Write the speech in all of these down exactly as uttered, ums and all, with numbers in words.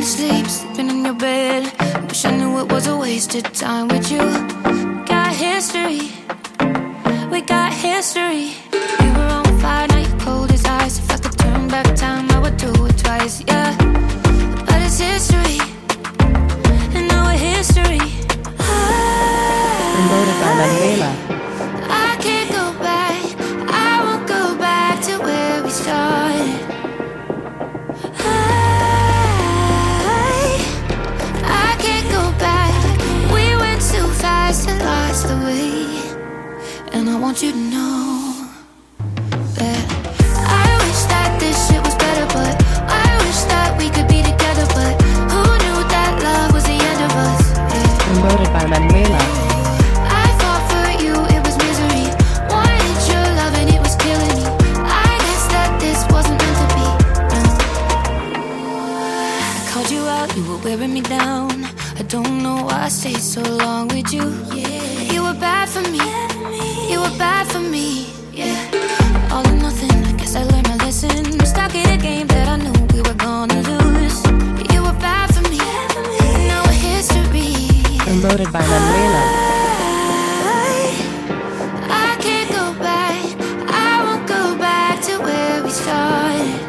sleep, sleeping in your bed. Wish I knew it was a waste of time with you. Got history, we got history. You were on fire, now you're cold as ice. If I could turn back time, I would do it twice, yeah. But it's history, and now we're history. Promoted by Manuela. I can't go back, I won't go back to where we started. And lost the way. And I want you to know that I wish that this shit was better, but I wish that we could be together, but who knew that love was the end of us, yeah. Promoted by Manuela. I fought for you, it was misery. Wanted your love and it was killing me. I guess that this wasn't meant to be, no. I called you out, you were wearing me down. I don't know why I stayed so long with you, yeah. You were bad for me, you were bad for me, yeah. All or nothing, I guess I learned my lesson. Stuck in a game that I knew we were gonna lose. You were bad for me, now we're history. Promoted by Manuela. I, I can't go back, I won't go back to where we started.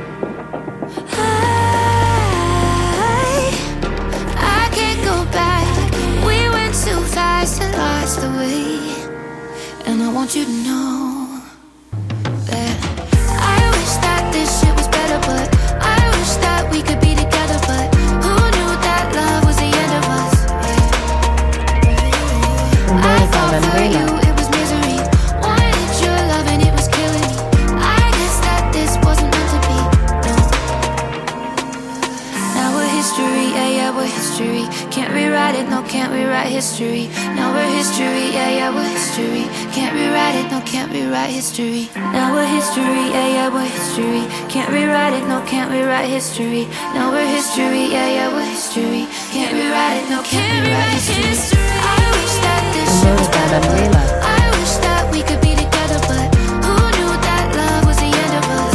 And lost the way. And I want you to know that I wish that this shit was better, but I wish that we could be together, but who knew that love was the end of us, yeah. I fought for you, it was misery. Wanted your love and it was killing me. I guess that this wasn't meant to be, no. Now we're history, yeah, yeah, we're history. Can't rewrite it, no, can't rewrite history. Now we're history, yeah, yeah, we're history. Can't rewrite it, no, can't rewrite history. Now we're history, yeah, yeah, we're history. Can't rewrite it, no, can't rewrite history. Now we're history, yeah, yeah, we're history. Can't rewrite it, no, can't rewrite history. I wish that this shit was better, but I wish that we could be together, but who knew that love was the end of us?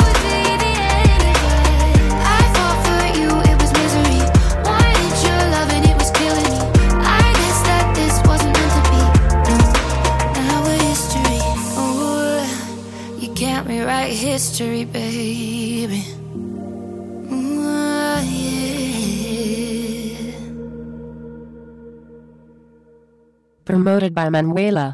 I fought for you, it was misery. Wanted your love and it was killing me. I guess that this wasn't meant to be, no. Now we're history, oh, you can't rewrite history, baby. Ooh, yeah. Promoted by Manuela.